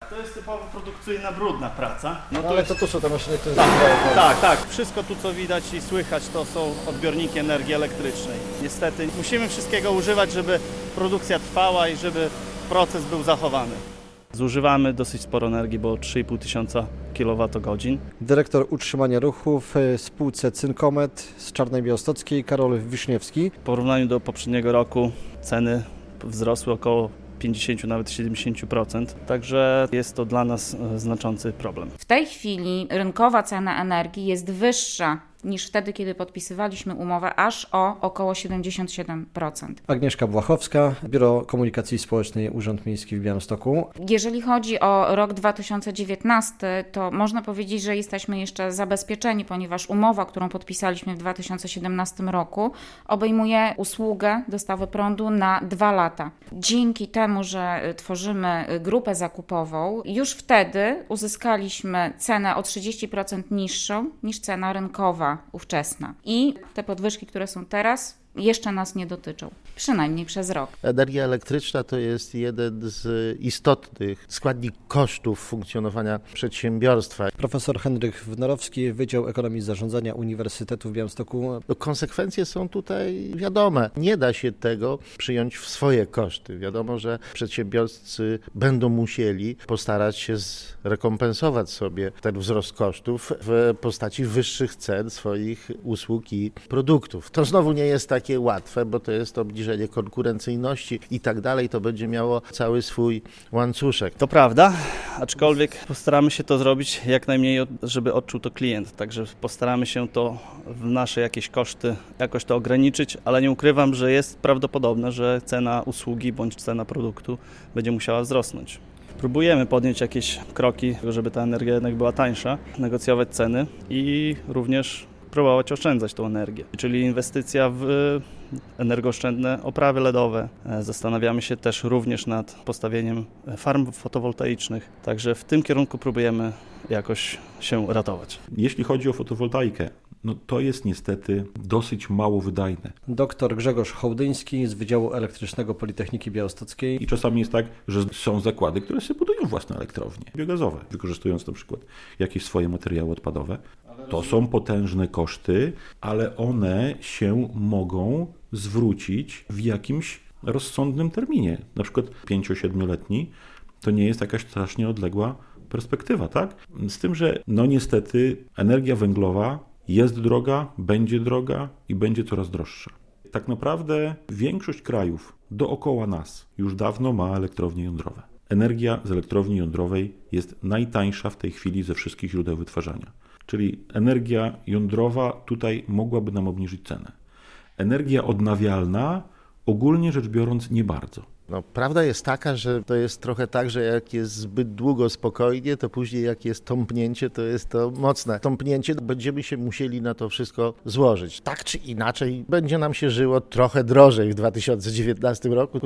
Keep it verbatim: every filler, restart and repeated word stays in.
to jest typowo produkcyjna, brudna praca. No to ale jest... to tu są te maszyny, które... Tak, tak, tak. Wszystko tu, co widać i słychać, to są odbiorniki energii elektrycznej. Niestety musimy wszystkiego używać, żeby produkcja trwała i żeby proces był zachowany. Zużywamy dosyć sporo energii, bo trzy i pół tysiąca kilowatogodzin. Dyrektor utrzymania ruchu w spółce Cynkomet z Czarnej Białostockiej, Karol Wiszniewski. W porównaniu do poprzedniego roku ceny wzrosły około pięćdziesiąt, nawet siedemdziesiąt procent, także jest to dla nas znaczący problem. W tej chwili rynkowa cena energii jest wyższa niż wtedy, kiedy podpisywaliśmy umowę, aż o około siedemdziesiąt siedem procent. Agnieszka Błachowska, Biuro Komunikacji Społecznej, Urząd Miejski w Białymstoku. Jeżeli chodzi o rok dwa tysiące dziewiętnasty, to można powiedzieć, że jesteśmy jeszcze zabezpieczeni, ponieważ umowa, którą podpisaliśmy w dwa tysiące siedemnastym roku, obejmuje usługę dostawy prądu na dwa lata. Dzięki temu, że tworzymy grupę zakupową, już wtedy uzyskaliśmy cenę o trzydzieści procent niższą niż cena rynkowa ówczesna. I te podwyżki, które są teraz, jeszcze nas nie dotyczą, przynajmniej przez rok. Energia elektryczna to jest jeden z istotnych składników kosztów funkcjonowania przedsiębiorstwa. Profesor Henryk Wnorowski, Wydział Ekonomii i Zarządzania Uniwersytetu w Białymstoku. No, konsekwencje są tutaj wiadome. Nie da się tego przyjąć w swoje koszty. Wiadomo, że przedsiębiorcy będą musieli postarać się zrekompensować sobie ten wzrost kosztów w postaci wyższych cen swoich usług i produktów. To znowu nie jest takie łatwe, bo to jest obniżenie konkurencyjności i tak dalej, to będzie miało cały swój łańcuszek. To prawda, aczkolwiek postaramy się to zrobić jak najmniej, żeby odczuł to klient, także postaramy się to w nasze jakieś koszty jakoś to ograniczyć, ale nie ukrywam, że jest prawdopodobne, że cena usługi bądź cena produktu będzie musiała wzrosnąć. Próbujemy podjąć jakieś kroki, żeby ta energia jednak była tańsza, negocjować ceny i również próbować oszczędzać tą energię, czyli inwestycja w energooszczędne oprawy L E D owe. Zastanawiamy się też również nad postawieniem farm fotowoltaicznych, także w tym kierunku próbujemy jakoś się ratować. Jeśli chodzi o fotowoltaikę, no to jest niestety dosyć mało wydajne. Doktor Grzegorz Hołdyński z Wydziału Elektrycznego Politechniki Białostockiej. I czasami jest tak, że są zakłady, które sobie budują własne elektrownie biogazowe, wykorzystując na przykład jakieś swoje materiały odpadowe. To są potężne koszty, ale one się mogą zwrócić w jakimś rozsądnym terminie. Na przykład pięcio-siedmioletni to nie jest jakaś strasznie odległa perspektywa, tak? Z tym, że no niestety energia węglowa jest droga, będzie droga i będzie coraz droższa. Tak naprawdę większość krajów dookoła nas już dawno ma elektrownie jądrowe. Energia z elektrowni jądrowej jest najtańsza w tej chwili ze wszystkich źródeł wytwarzania. Czyli energia jądrowa tutaj mogłaby nam obniżyć cenę. Energia odnawialna ogólnie rzecz biorąc nie bardzo. No, prawda jest taka, że to jest trochę tak, że jak jest zbyt długo spokojnie, to później jak jest tąpnięcie, to jest to mocne tąpnięcie. Będziemy się musieli na to wszystko złożyć. Tak czy inaczej będzie nam się żyło trochę drożej w dwa tysiące dziewiętnastym roku.